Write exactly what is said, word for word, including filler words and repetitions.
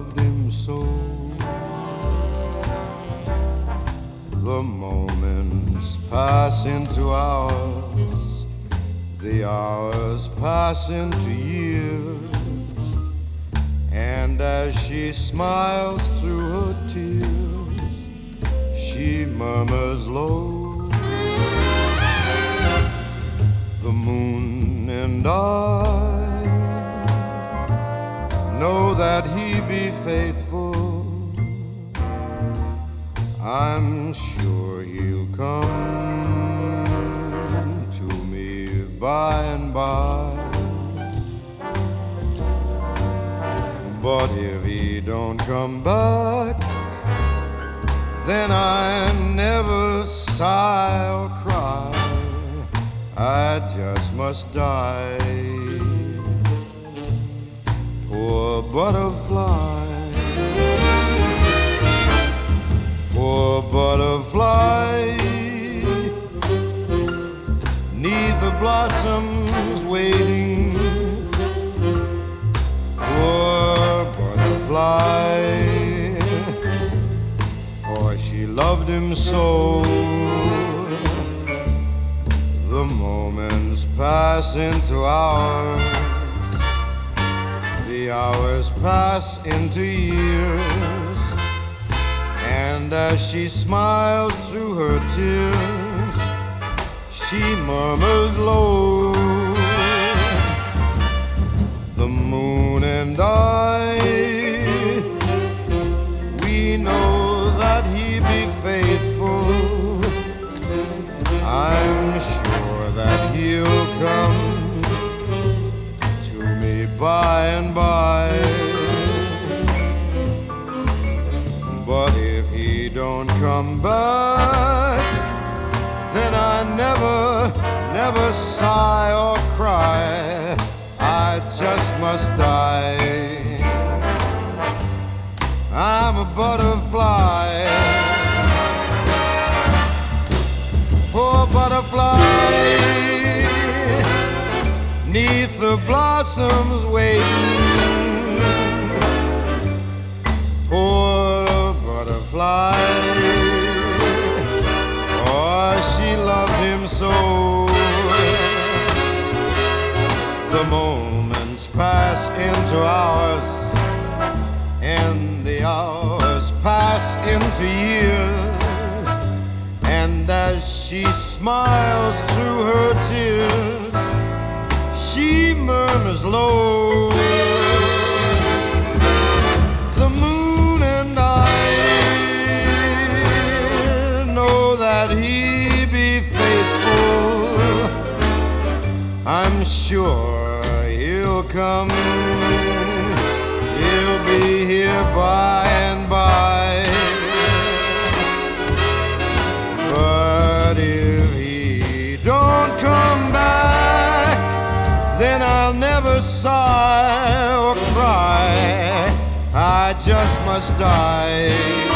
loved him so. The moments pass into hours, the hours pass into years, and as she smiles through her tears, she murmurs low, the moon and I know that he be faithful. I'm sure he'll come to me by and by. But if he don't come back, then I never sigh or cry, I just must die. Poor butterfly, poor butterfly, 'neath the blossoms waiting. Poor butterfly, for she loved him so. The moments pass into hours, the hours pass into years, and as she smiles through her tears, she murmurs low, the moon and I, we know that he be faithful. I'm sure that he'll come to me by and by. But if he don't come back, then I never, never sigh or cry, I just must die. I'm a butterfly, poor butterfly, 'neath the blossoms waiting. Poor butterfly, for she loved him so. The moments pass into hours, and the hours pass into years, and as she smiles through her tears, she murmurs low, the moon and I know that he be faithful. I'm sure he'll come, he'll be here by and by. But if he don't come back, then I'll never sigh or cry, I just must die.